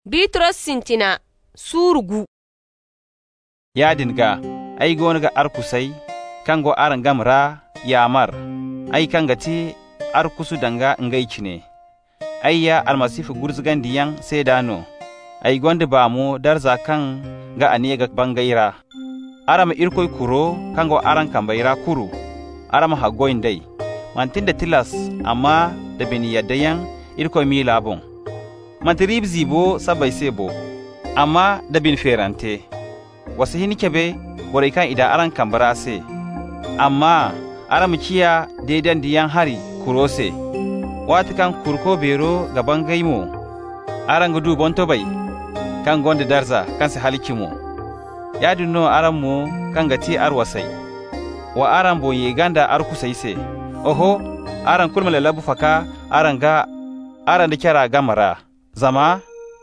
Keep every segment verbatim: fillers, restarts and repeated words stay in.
Bitros sintina surugu. Yadinga ai gonga arkusai kango aran gamra yamar ai kangati arkusu danga ngaicine ai ya almasifu gurzgan diyan sedano ai gonde bamu darza kan ga anega bangaira arama irkoy kuro kango aran kambaira kuru arama hagoindai mantinda tilas amma da beni yadayan irkoy mi labon mantirib zibo sabai sebo amma da bin ferante wasu hini kebe borai kan ida aran kambara se amma aram kiya daidan diyan hari kurose wati kan kurko bero gaban gaimo aran gudu bonto bai kan gonde darza kan se halikimo yadunno aran mu kan gati arwasai wa aran boye ganda arkusai se oho aran kulmala labu faka aran ga aran da kira gamara zama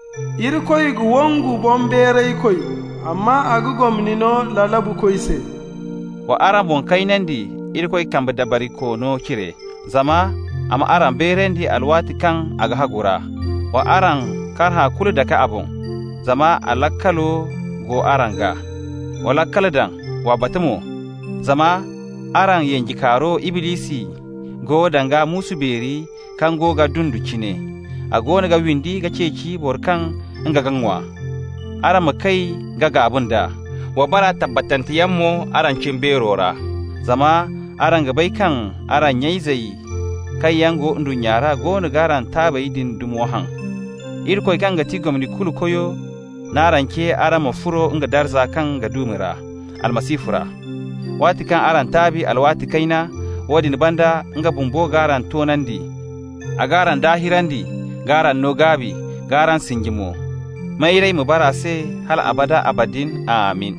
irkoy gu wongu bomberai koy amma agu gomnino lalabu koyse wa aran bon kainandi irkoy kamba dabari ko no kire zama ama aran berendi alwati kan aga hagura wa aran karha kulu daka abun zama alakkalo go aranga wala kaladan wa batumo zama aran yenji karo iblisi go danga musu beri kan go ga dundu kine agona ga windi ga ceci borkan nga gangwa aran makai ga ga abunda wa bara tabbatantiyanmo aran cimberora zama aran ga bai kan aran yaizai kai yango ndu nyara gonu garan tabai din dumohan irkoy kan ga tigomni kulu koyo naran ke aran mafuro nga darza kan ga dumira almasifura wati kan aran tabi alwati kaina wadin banda nga bumbo garan tonandi agaran dahirandi garan no gabi garan singimo mairai mubarase hal abada abadin amin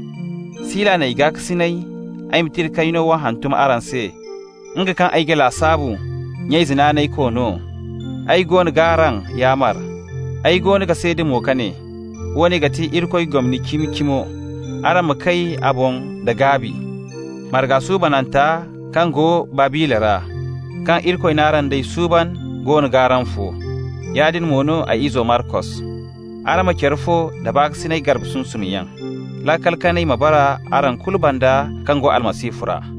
sila na iga sinai ai mitir kaino wa hantum aranse nga kan ai gela sabu nyai zina nai kono ai gon garan yamar ai gon ga sede mo kane woni gati irkoy gomni kimi kimo aran makai abon da gabi marga su bananta kan go babilara kan irkoy naran dai suban gon garan fu yadin mono a izo marcos arama kerfo da bak sinai garb sun sumiyan la kalkanai mabara aran kulbanda kango almasifura